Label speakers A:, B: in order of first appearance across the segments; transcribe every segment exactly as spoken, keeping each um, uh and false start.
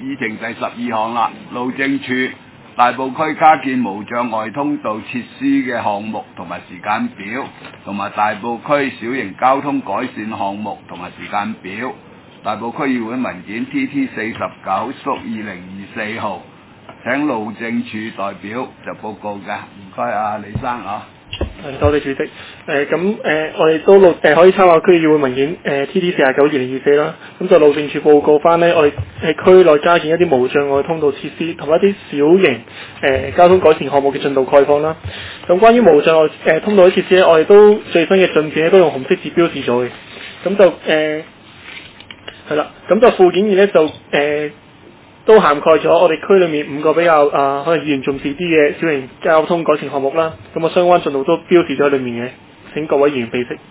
A: 議程第十二項啦，路政署大埔區加建無障礙通道設施嘅項目同埋時間表，同埋大埔區小型交通改善項目同埋時間表。大埔區議會文件 T T 四十九屬二零二四號，請路政署代表就報告嘅，唔該啊李生啊。
B: 誒多謝主席。誒咁誒，我哋都錄誒、呃、可以參考區議會文件誒、呃、T T 四十九二零二四啦。咁就路政署報告翻咧，我哋喺區內加建一啲無障礙通道設施同一啲小型誒、呃、交通改善項目嘅進度概況啦。咁關於無障礙誒、呃、通道嘅設施咧，我哋都最新嘅進展咧都用紅色字標示咗嘅。咁就誒係啦，咁、呃、就附件二咧就誒。呃都涵蓋咗我哋區裏面五個比較啊、呃，可能議員重視啲嘅小型交通改善項目啦。咁啊，相關進度都標示咗喺裏面嘅，請各位議員備悉。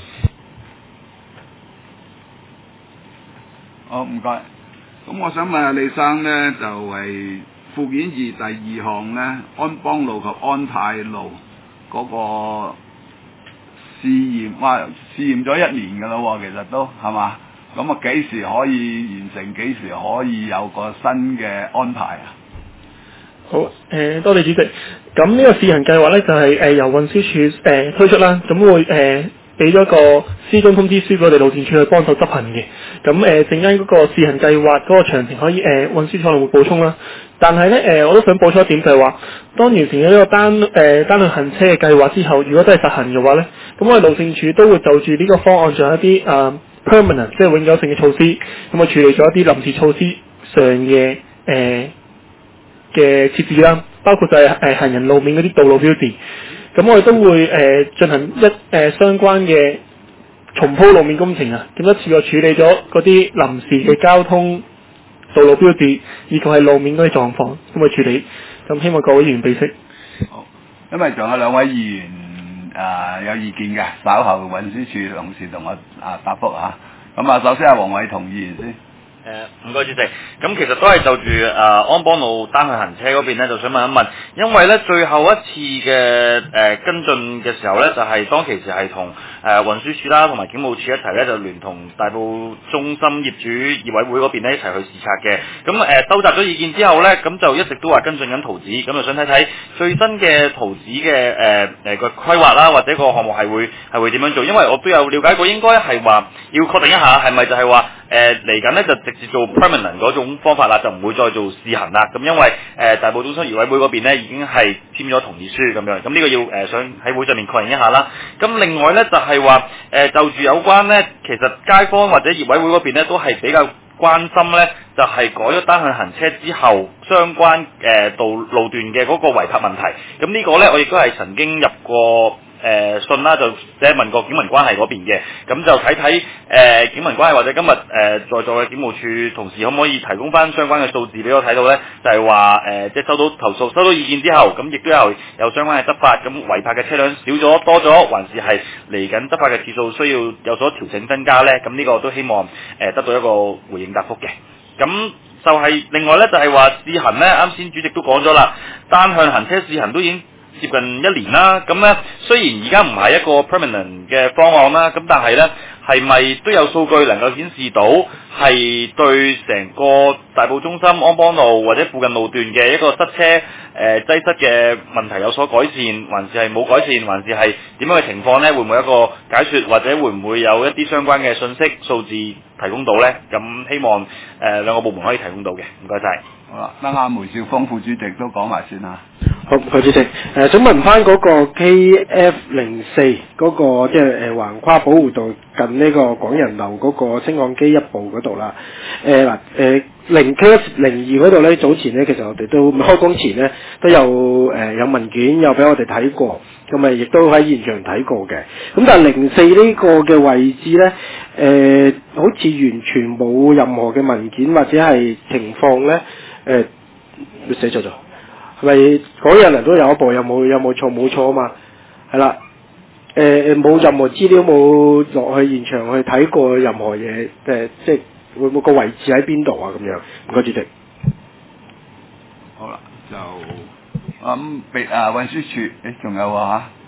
A: 好，唔該。咁我想問下李生呢，就係附件二第二項呢，安邦路及安泰路嗰個試驗，哇，試驗咗一年㗎啦喎，其實都係嘛？咁啊，幾時可以完成？幾時可以有個新嘅安排啊？
B: 好，誒、呃、多謝主席。咁呢個試行計劃咧就係、是、誒、呃、由運輸署誒、呃、推出啦，咁會誒俾咗個施工通知書俾我哋路政署去幫手執行嘅。咁誒陣間嗰個試行計劃嗰個詳情可以誒、呃、運輸署可能會補充啦。但係咧誒我都想補充一點就係話，當完成咗呢個單誒、呃、單向行車嘅計劃之後，如果真係實行嘅話咧，咁我哋路政署都會就住呢個方案仲有一啲誒。呃permanent 即係永久性嘅措施，咁啊處理咗一啲臨時措施上嘅誒嘅設置啦，包括就係、是、誒、呃、行人路面嗰啲道路標誌，咁我哋都會誒進、呃、行一誒、呃、相關嘅重鋪路面工程啊，咁一次過處理咗嗰啲臨時嘅交通道路標誌，以及係路面嗰啲狀況咁去處理，咁希望各位議員備悉。
A: 好，因為仲有兩位議員。誒、呃、有意見嘅，稍後運輸署同事同我啊答覆嚇。咁啊，首先係黃偉同議員先。
C: 誒唔該主席，咁其實都係就住誒、呃、安邦路單向行車嗰邊咧，就想問一問，因為咧最後一次嘅誒、呃、跟進嘅時候咧，就係、是、當其時係同誒運輸署啦，同埋警務處一齊咧，就聯同大埔中心業主業委會嗰邊咧一齊去視察嘅。咁誒、呃、收集咗意見之後咧，咁就一直都話跟進緊圖紙，咁就想睇睇最新嘅圖紙嘅誒誒個規劃啦，或者個項目係會係會點樣做？因為我都有了解過，應該係話要確定一下係咪就係話誒嚟緊咧就直接做 permanent 嗰種方法啦，就唔會再做試行啦。咁因為誒、呃、大埔中心業委會嗰邊咧已經係簽咗同意書咁樣，咁呢個要誒、呃、想喺會上面確認一下啦。咁另外咧就係話誒就住有關咧，其實街坊或者業委會嗰邊咧都係比較關心咧，就係、是、改咗單向行車之後相關誒、呃、道路段嘅嗰個違泊問題。咁呢個咧我亦都係曾經入過。誒、呃、信啦，就寫問過警民關係嗰邊嘅，咁就睇睇誒警民關係或者今日誒、呃、在座嘅警務處同事可唔可以提供翻相關嘅數字俾我睇到咧？就係話誒，即係收到投訴、收到意見之後，咁亦都有有相關嘅執法，咁違泊嘅車輛少咗、多咗，還是係嚟緊執法嘅次數需要有所調整增加咧？咁呢個都希望誒、呃、得到一個回應答覆嘅。咁就係另外咧，就係話試行咧，啱先主席都講咗啦，單向行車試行都已經接近一年啦，咁咧雖然而家唔係一個 permanent 嘅方案啦，咁但係咧係咪都有數據能夠顯示到係對成個大埔中心安邦路或者附近路段嘅一個塞車誒、呃、擠塞嘅問題有所改善，還是係冇改善，還是係點樣嘅情況咧？會唔會有一個解說，或者會唔會有一啲相關嘅信息數字提供到咧？咁希望誒、呃、兩個部門可以提供到嘅，唔該晒。
A: 好啦，等下梅兆峰副主席都講埋先啦。
D: 好，許主席，誒、呃、想問翻嗰個 K F 零四嗰個即係誒橫跨保護道近呢個廣仁樓嗰個升降機一部嗰度啦。誒嗱誒零 K F 零二嗰度咧，早前咧其實我哋都開工前咧都有誒、呃、有文件有俾我哋睇過，咁咪亦都喺現場睇過嘅。咁但係零四呢個嘅位置咧，誒、呃、好似完全冇任何嘅文件或者係情況咧，誒、呃、寫錯咗。係咪嗰日人都有一部，有冇有冇錯冇錯啊嘛？係啦，誒誒冇任何資料，冇落去現場去睇過任何嘢，誒、呃、即係會唔會個位置喺邊度啊？咁樣，唔該主席。
A: 好啦，就咁別啊運輸署，誒仲有啊嚇，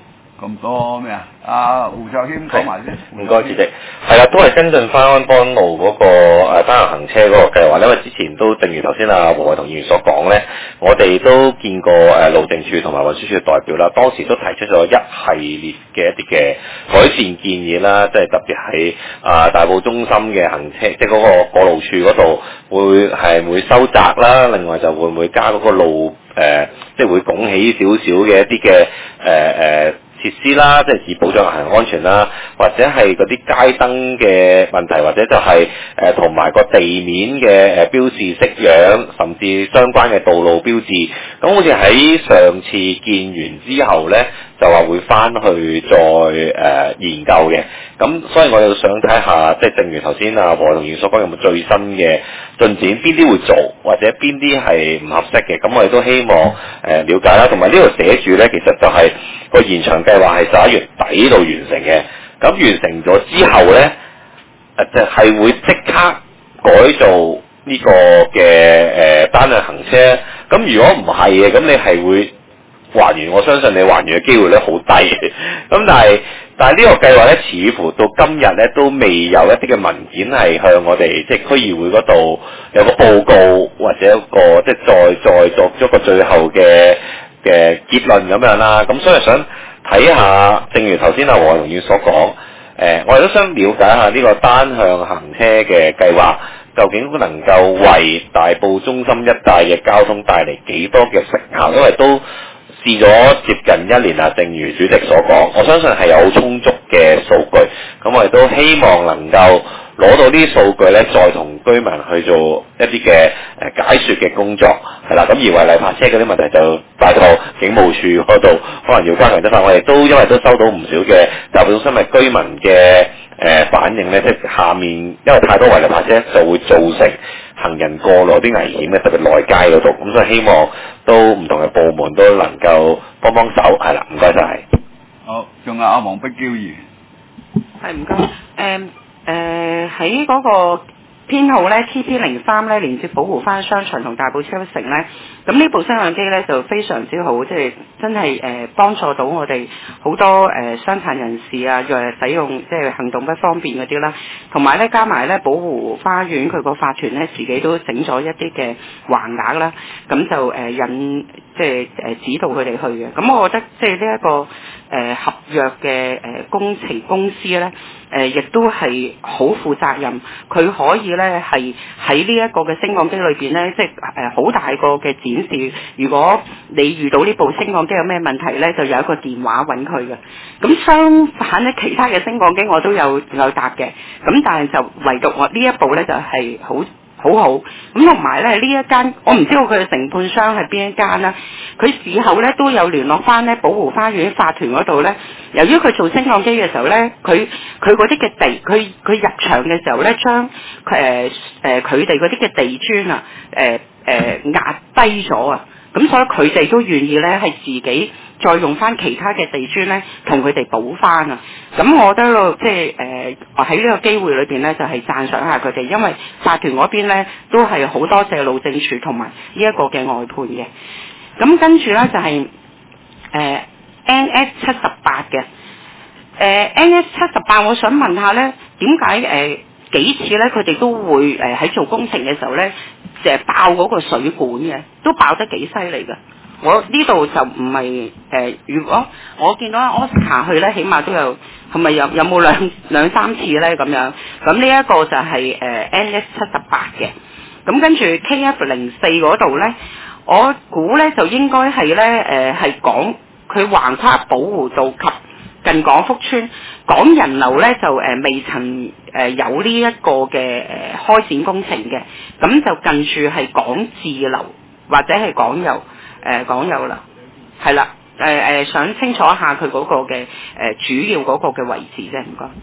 A: 咁多咩啊？阿胡卓謙講埋先。
E: 唔該，主席。係啦，都係跟進翻安邦路嗰個誒單行行車嗰個計劃，因為之前都正如頭先阿黃偉同議員所講咧，我哋都見過誒路政署同埋運輸署嘅代表啦，當時都提出咗一系列嘅一啲嘅改善建議啦，即係特別係啊大埔中心嘅行車，即係嗰個過路處嗰度會係會收窄啦，另外就會唔會加嗰個路誒、呃，即係會拱起少少嘅一啲嘅誒誒。呃設施啦，即係以保障行人安全啦，或者係嗰啲街燈嘅問題，或者就係誒同埋個地面嘅誒標示式樣，甚至相關嘅道路標誌。咁好似喺上次見完之後呢，就話會翻去再誒、呃、研究嘅。咁所以我又想睇下，即係正如頭先阿黃同員所講，有冇最新嘅進展？邊啲會做，或者邊啲係唔合適嘅？咁我哋都希望誒、呃、了解啦。同埋呢度寫住呢，其實就係個延長計劃係十一月底到完成嘅。咁完成咗之後呢，誒就係會即刻改造呢個嘅誒、呃、單向行車。咁如果唔係嘅，咁你係會還原，我相信你還原嘅機會咧好低。咁但係但係呢個計劃咧，似乎到今日咧都未有一啲嘅文件係向我哋即係區議會嗰度有個報告，或者一個即係再再作咗個最後嘅嘅結論咁樣啦。咁所以想睇下，正如頭先阿黃龍遠所講，誒、呃，我哋都想了解下呢個單向行車嘅計劃，究竟能夠為大埔中心一帶嘅交通帶嚟幾多嘅成效？因為都試咗接近一年啦，正如主席所講，我相信係有充足嘅數據，咁我哋都希望能夠攞到呢啲數據咧，再同居民去做一啲嘅誒解說嘅工作，係啦。咁而違例泊車嗰啲問題就帶到警務處嗰度，可能要加強執法。我哋都因為都收到唔少嘅大埔中心嘅居民嘅誒反應咧，即係下面因為太多違例泊車就會造成行人過路啲危險嘅，特別內街嗰度。咁所以希望都唔同嘅部門都能夠幫幫手，係啦，唔該晒。
A: 好，仲有阿黃碧嬌議員。
F: 係唔該，誒誒喺嗰個編號咧 T P 零三咧，連接保護翻商場同大埔超城咧，咁呢部升降機咧就非常之好，即係真係誒幫助到我哋好多誒傷殘人士啊，若係使用即係行動不方便嗰啲啦，同埋咧加埋咧保護花園佢個法團咧自己都整咗一啲嘅橫額啦，咁就誒引即係誒指導佢哋去嘅。咁我覺得即係呢一個誒、呃、合約嘅誒工程公司咧，誒、呃、亦都係好負責任，佢可以咧係喺呢一個嘅升降機裏邊咧，即係誒好大個嘅展示。如果你遇到呢部升降機有咩問題咧，就有一個電話揾佢嘅。咁相反咧，其他嘅升降機我都有有搭嘅，咁但係就唯獨我呢一部咧就係好。好好，咁同埋咧呢一間，我唔知道佢嘅承判商係邊一間啦。佢事後咧都有聯絡翻咧保護花園法團嗰度咧。由於佢做升降機嘅時候咧，佢佢嗰啲嘅地，佢佢入場嘅時候咧，將誒誒佢哋嗰啲嘅地磚啊，誒誒壓低咗啊。咁所以佢哋都願意咧係自己再用翻其他嘅地磚咧，同佢哋補翻啊！咁我覺得咯，即係誒喺呢個機會裏邊咧，就係讚賞下佢哋，因為法團嗰邊咧都係好多謝路政署同埋呢一個嘅外判嘅。咁跟住咧就係、是、誒、呃、N S 七十八嘅，誒、呃、N S 七十八，我想問下咧，點解誒幾次咧佢哋都會誒喺、呃、做工程嘅時候咧，就係爆嗰個水管嘅，都爆得幾犀利㗎。我呢度就唔係誒，如果我見到阿 Oscar 去咧，起碼都有係咪有有冇兩兩三次咧咁樣？咁呢一個就係、是、誒、呃、N S 七十八嘅。咁跟住 K F 零四嗰度咧，我估咧就應該係咧誒係講佢橫跨保護道及近港福村，港人樓咧就誒、呃、未曾誒、呃、有呢一個嘅誒、呃、開展工程嘅，咁就近住係港智樓或者係港友。誒講有啦，係啦，誒、呃、誒想清楚一下佢嗰個嘅誒、呃、主要嗰個嘅位置啫，唔該。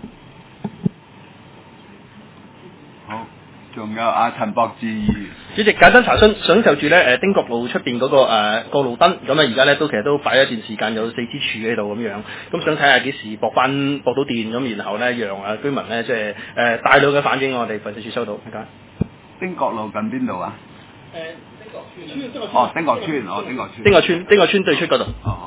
A: 好，仲有阿陳博志議員。
B: 主席簡單查詢，想就住咧誒丁角路出邊嗰個誒、呃、過路燈，咁啊而家咧都其實都擺咗一段時間，有四支柱喺度咁樣，咁想睇下幾時駁翻駁到電，咁然後咧讓啊居民咧即係誒大量嘅反映，我哋運輸署收到，唔該。
A: 丁角路近邊度啊？
B: 誒、呃。
A: 哦，丁角村，哦，丁角村，
B: 丁角村，丁角村對出嗰度。
A: 哦。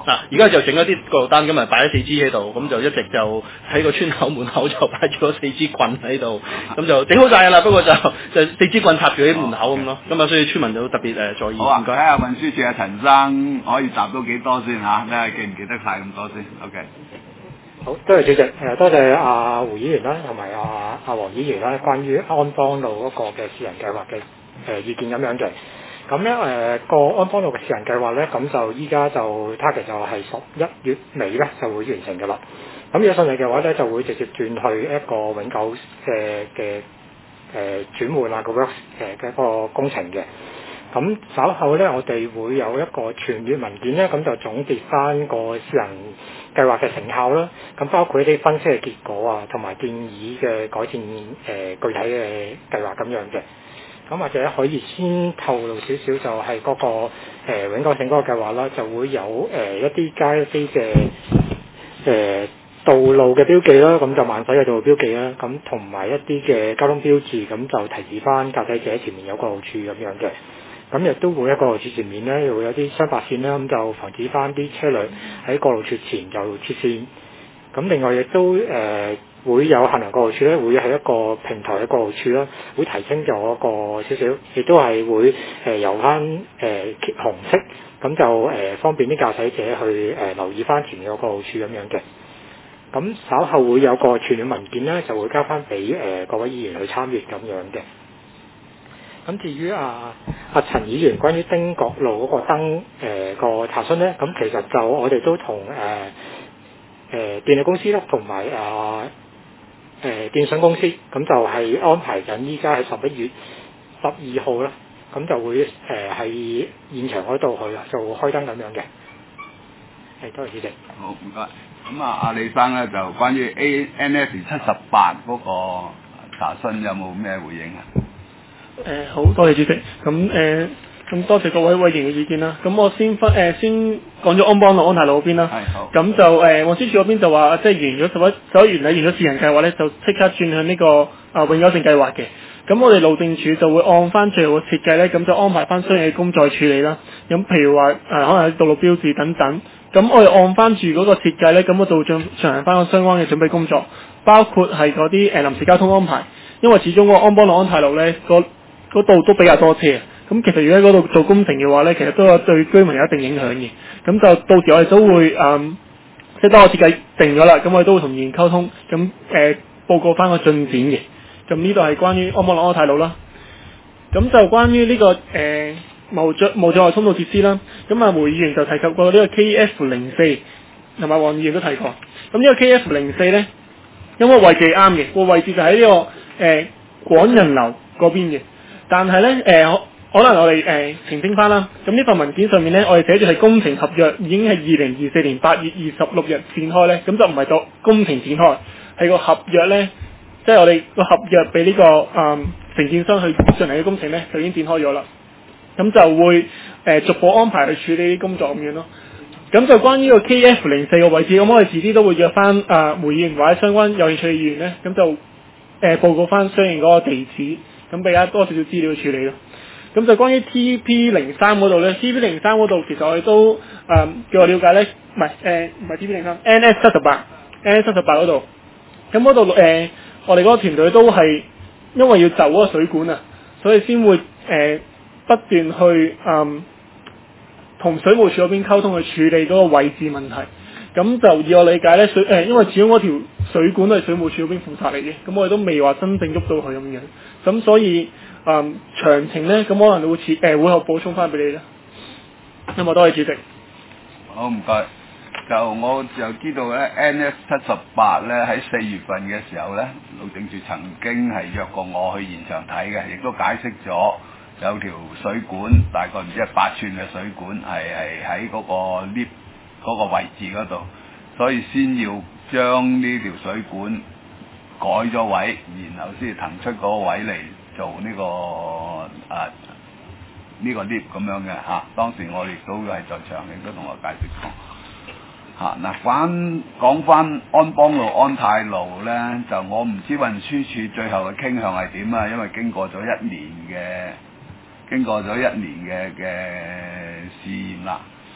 B: 嗱，而家就整咗啲過路單，今日擺咗四支喺度，咁就一直就喺個村口門口就擺咗四支棍喺度，咁就整好晒㗎啦。不過就就四支棍插住喺門口咁咯。咁啊，所以村民就特別誒在意。
A: 好啊，睇下運輸署阿陳生可以答到幾多先嚇？睇下記唔記得晒咁多先。OK。
G: 好，多謝主席，誒多謝阿胡議員啦，同埋阿阿黃議員啦，關於安邦路嗰個嘅試行計劃嘅誒意見咁樣嘅。咁咧誒個安邦路嘅試行計劃咧，咁就依家就 target 就係十一月尾咧就會完成嘅啦。咁如果順利嘅話咧，就會直接轉去一個永久嘅嘅誒轉換啊個 work 誒嘅一個工程嘅。咁稍後咧，我哋會有一個全閱文件咧，咁就總結翻個試行計劃嘅成效啦。咁包括一啲分析嘅結果啊，同埋建議嘅改善誒、呃、具體嘅計劃咁樣嘅。咁或者可以先透露少少，就係嗰個、呃、永久性嗰個計劃啦，就會有誒、呃、一啲街機嘅誒道路嘅標記啦，咁就慢駛嘅道路標記啦，咁同埋一啲嘅交通標誌，咁就提示翻駕駛者前面有過路處咁樣嘅。咁亦都會喺過路處前面咧，會有啲雙白線啦，咁就防止翻啲車輛喺過路處前就切線。咁另外亦都誒、呃、會有行人過路處咧，會係一個平台嘅過路處啦，會提升咗個少少，亦都係會誒、呃、由翻誒、呃、紅色，咁就誒、呃、方便啲駕駛者去誒、呃、留意翻前面個過路處咁樣嘅。咁稍後會有個全閱文件咧，就會交翻俾誒各位議員去參閱咁樣嘅。咁至於啊阿陳議員關於丁角路嗰個燈誒、呃、個查詢咧，咁其實就我哋都同誒誒電力公司啦，同埋啊誒電信公司，咁就係安排緊依家喺十一月十二號啦，咁就會誒喺、呃、現場嗰度去做開燈咁樣嘅。係，多謝主席。
A: 好，唔該。咁啊，阿李生咧就關於 A N S 七十八嗰個查詢有冇咩回應啊？
B: 誒、呃、好多謝主席，咁誒咁多謝各位委員嘅意見啦。咁我先分誒、呃、先講咗安邦路安泰路嗰邊啦。
A: 係好。
B: 咁就誒運輸署嗰邊就話，即係完咗十一十一月底完咗試行計劃咧，就即刻轉向呢、這個啊永久性計劃嘅。咁我哋路政署就會按翻最後嘅設計咧，咁就安排翻相應嘅工作處理啦。咁譬如話誒、呃、可能係道路標誌等等。咁我哋按翻住嗰個設計咧，咁我就會進進行翻個相關嘅準備工作，包括係嗰啲誒臨時交通安排。因為始終嗰個安邦路安泰路咧，嗰度都比較多車，咁其實如果喺嗰度做工程嘅話咧，其實都有對居民有一定影響嘅。咁就到時我哋都會誒，即係當我設計定咗啦，咁我哋都會同議員溝通，咁誒、呃、報告翻個進展嘅。咁呢度係關於安邦路安泰路啦。咁就關於呢、這個誒。呃無障無障礙通道設施啦，咁啊胡議員就提及過呢個 K F 零四，同埋黃議員都提過。咁呢個 K F 零四咧，因為位置係啱嘅，個位置就喺呢、這個誒、呃、廣仁樓嗰邊嘅。但係咧誒，可能我哋誒、呃、澄清翻啦。咁呢份文件上面咧，我哋寫住係工程合約已經係二零二四年八月二十六日展開咧，咁就唔係做工程展開，係個合約咧，即、就、係、是、我哋個合約俾呢、這個誒、呃、承建商去進行嘅工程咧，就已經展開咗啦。咁就會誒、呃、逐步安排去處理啲工作咁樣咯。咁就關於個 K F 零四個位置，咁我哋遲啲都會約翻啊胡議員或者相關有興趣嘅議員咧，咁就誒、呃、報告翻相應嗰個地址，咁俾加多少少資料去處理咯。咁就關於 T P 零三嗰度咧 ，T P 零三嗰度其實我哋都誒據我了解咧，唔係誒唔係 T P 零三，N S 七十八，N S 七十八嗰度，咁嗰度誒我哋嗰個團隊都係因為要就嗰個水管啊，所以先會誒。呃不斷去嗯同水務署嗰邊溝通去處理嗰個位置問題，咁就以我理解咧水誒、呃，因為始終嗰條水管都係水務署嗰邊負責嚟嘅，咁我哋都未話真正喐到佢咁樣，咁所以嗯詳情咧，咁可能會似誒、呃、會後補充翻俾你啦。咁啊，多謝主席。
A: 好，唔該。就我就知道咧 ，N S 七十八咧喺四月份嘅時候咧，路政署曾經係約過我去現場睇嘅，亦都解釋咗。有條水管，大概唔知係八寸嘅水管，係係喺嗰個 lift 嗰個位置嗰度，所以先要將呢條水管改咗位，然後先騰出嗰個位嚟做呢、這個啊呢、這個 lift 咁樣嘅嚇、啊。當時我亦都係在場，亦都同我解釋過嚇。嗱、啊，翻講翻安邦路安泰路咧，就我唔知運輸署最後嘅傾向係點啊，因為經過咗一年嘅。經過咗一年嘅嘅試驗啦，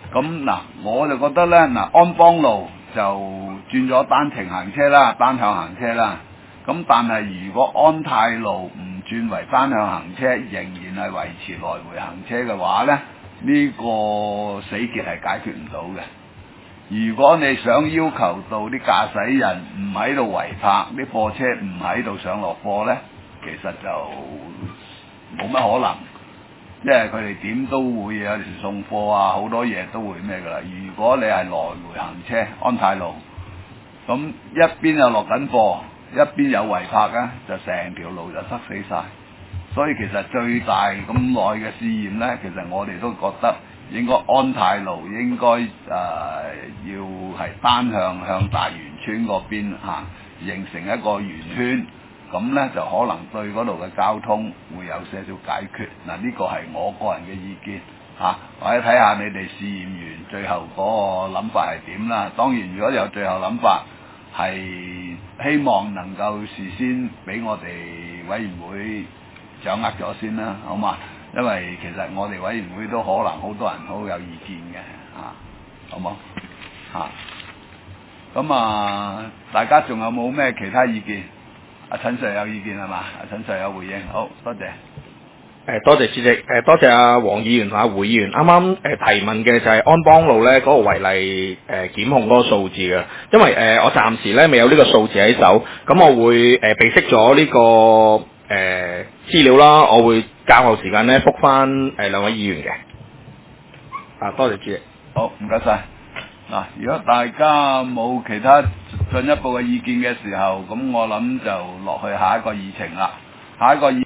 A: 咁嗱，我就覺得咧，嗱安邦路就轉咗單程行車啦，單向行車啦。咁但係如果安泰路唔轉為單向行車，仍然係維持來回行車嘅話咧，呢、這個死結係解決唔到嘅。如果你想要求到啲駕駛人唔喺度違泊，啲貨車唔喺度上落貨咧，其實就冇乜可能，因為佢哋點都會有時送貨啊，好多嘢都會咩噶啦。如果你係來回行車安泰路，咁一邊又落緊貨，一邊有違泊咧，就成條路就塞死晒。所以其實最大咁耐嘅試驗咧，其實我哋都覺得應該安泰路應該誒、呃、要係單向向大圓村嗰邊行，形成一個圓圈，咁咧就可能對嗰度嘅交通會有些少解決。嗱、呃，呢、這個係我個人嘅意見嚇、啊，或者睇下你哋試驗完最後嗰個諗法係點啦。當然，如果有最後諗法，係希望能夠事先俾我哋委員會掌握咗先啦，好嘛？因為其實我哋委員會都可能好多人好有意見嘅，啊，好冇？嚇，咁啊，大家仲有冇咩其他意見？阿陳 Sir 有意見係嘛？阿陳 Sir 有回應，好多謝。
H: 誒多謝主席，誒多謝阿黃議員同阿胡議員啱啱誒提問嘅就係安邦路咧嗰個違例誒檢控嗰個數字嘅，因為誒我暫時咧未有呢個數字喺手，咁我會誒備悉咗呢個誒資料啦，我會較後時間咧覆返誒兩位議員嘅。啊，多謝主席。
A: 好，唔該晒。嗱，如果大家冇其他進一步嘅意見嘅時候，咁我諗就落去下一個議程啦。下一個議